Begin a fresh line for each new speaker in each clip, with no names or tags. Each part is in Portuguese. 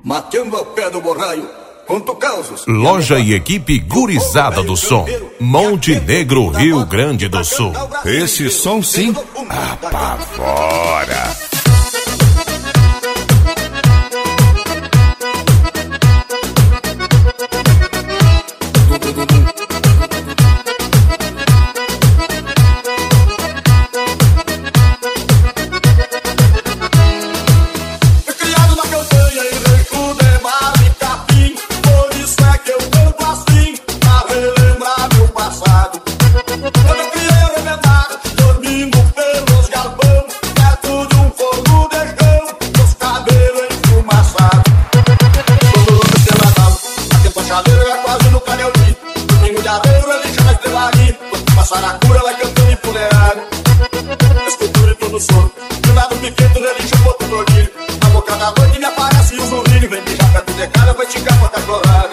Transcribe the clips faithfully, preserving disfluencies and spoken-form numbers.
mateando ao pé do borraio, conto causos.
Loja e equipe Gurizada do Som, Monte Negro, Rio Grande do Sul.
Esse som sim apavora.
Saracura, vai cantando empoleirado. Escultura e todo sono. Do lado pequeno, religião, outro tordilho. Na boca da noite me aparece os urrinhos. Vem beijar perto de cara, vai ticar com a colorada.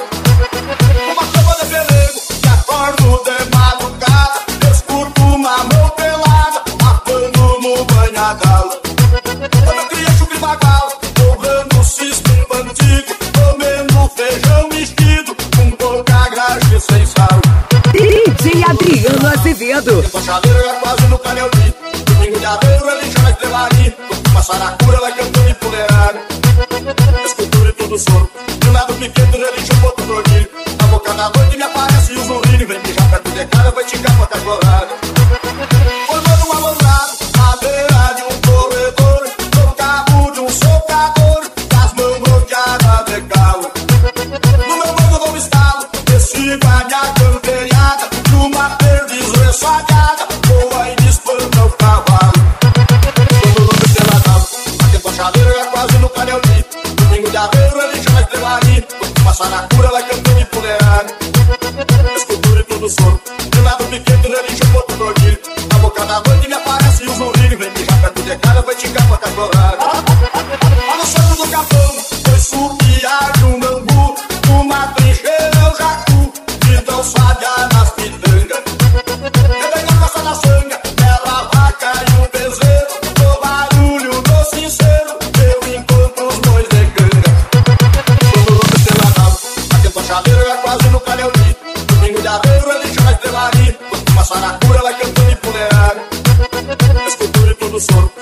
Uma cama de pelego, que acordo de madrugada. Escuto uma mão pelada, matando no banhadalo. Quando eu cria chuva e bagalo, torrando cisco antigo, comendo feijão mexido, com pouca graxa sem sal.
D J Adriano Azevedo.
Tempo chaleiro é quase no canelzinho. Domingo de aveiro ele já na estrelaria. Uma saracura vai cantando empoleirado. Escultura e todo sono. Do lado pequeno religião, outro tordilho. Na boca da noite me aparece os urrinhos. Vem beijar perto de cara, vai ticar com a colorada. Formando um alondrado, madeira de um corredor, no cabo de um socador, das mãos rodeadas de calo. No meu mano não estalo, desci com a minha campeada, numa perdiz ressagada, voa e despanta o cavalo. Quando não me peladão, a tempo chaleiro é quase no canelzinho. Domingo de aveiro ele já na estrelaria. Uma saracura vai cantando empoleirado. Escultura e todo sono. Do lado pequeno religião, outro tordilho. Na boca da noite me aparece os urrinhos. Vem beijar perto de cara, vai ticar com a colorada. Olha o santo do capão, foi subiar de um bambu. Uma trincheira é o jacu, que não sabe nas pitangas. Rebecando essa da sanga, bela vaca e um bezerro. No barulho do sincero, eu encontro os bois de canga. Quando o outro peladão, a tempo chaleiro é quase no canelzinho. Domingo de aveiro ele já na estrelaria. Uma saracura vai cantando empoleirado. Escultura e todo sono.